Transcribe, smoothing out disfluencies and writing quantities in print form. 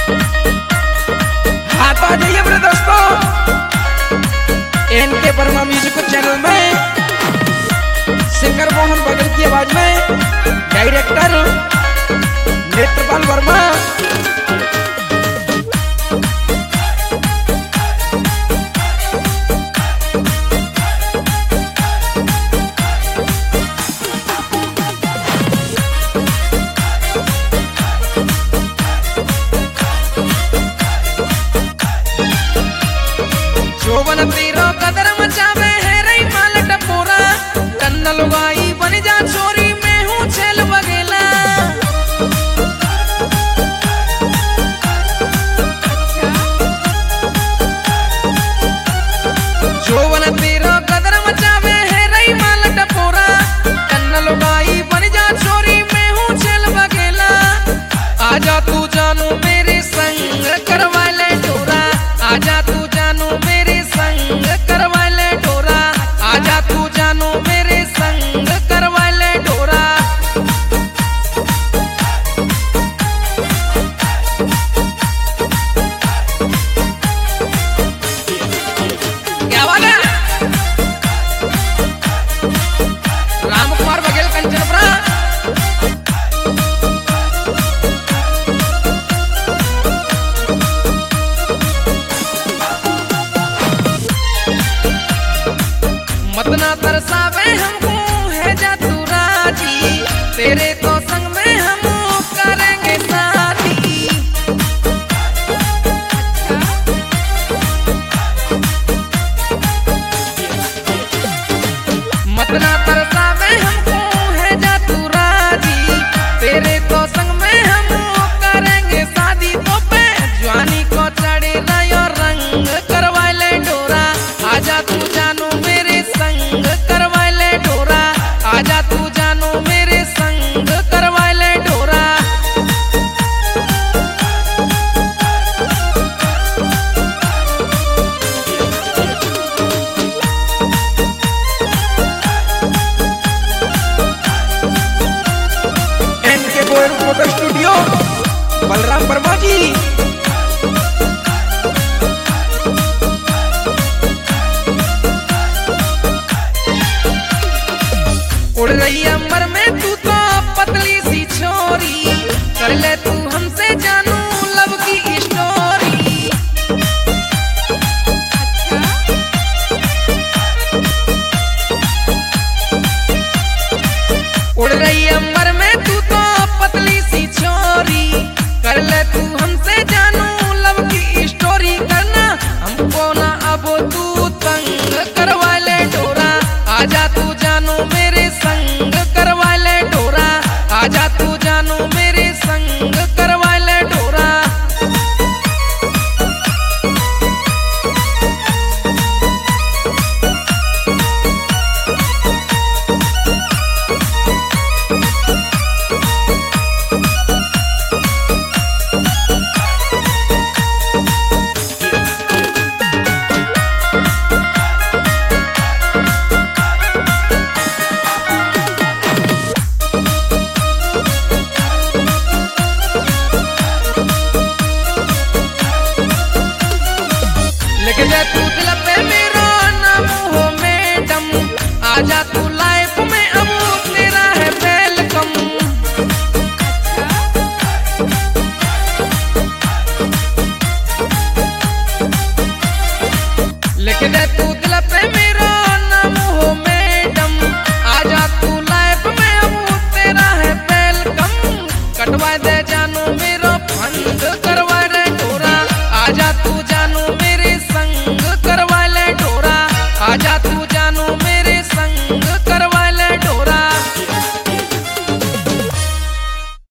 हाँ तो आ जाइए मेरे दोस्तों एनके वर्मा म्यूजिक चैनल में सिंगर मोहन बगल की आवाज में डायरेक्टर नेत्रपाल वर्मा। जोवन तेरो कदर मचावे है रही मालट पूरा कन्ना लुगाई बन जा चोरी में हूँ छेल बगेला। जोवन तेरो कदर मचावे है रही मालट पूरा कन्ना लुगाई बन जा चोरी में हूँ छेल बगेला। आजा तू जानू मेरे संग करवा ले डोरा आजा तू जानू मेरे संग करवा ले डोरा आजा तू जानू मेरे संग करवा ले डोरा। क्या बात है राम कुमार बघेल कंचनपुरा। मत ना तरसावे हमको है जा तू राजी तेरे तो संग में हम करेंगे शादी। मत ना तरसावे हमको है जा तू राजी तेरे तो संग में हम करेंगे शादी। तो पे जवानी को चढ़े नया रंग करवा ले डोरा आजा तू जानू मेरे संग करवा ले डोरा आजा तू जानू मेरे संग करवा ले डोरा। N K Goyal photo studio Balram Verma ji. उड़ रही अंबर में तू तो पतली सी छोरी कर ले तू हमसे जानू लव की स्टोरी। उड़ रही अंबर में तू तो पतली सी छोरी कर ले तू हमसे जानू लव की स्टोरी। करना हमको ना अब तू तंग करवा ले डोरा आजा तू जानू मेरे संग करवा ले डोरा आजा तू जानू मेरे संग करवा ले डोरा। लेके जा तू दिल पे मेरा नाम हो मैडम आजा तू लाइफ में अब तेरा है वेलकम। लेके जा तू दिल पे मेरा नाम हो मैडम आजा तू लाइफ में अब तेरा है वेलकम। कटवा दे जानू मेरा फंड करवा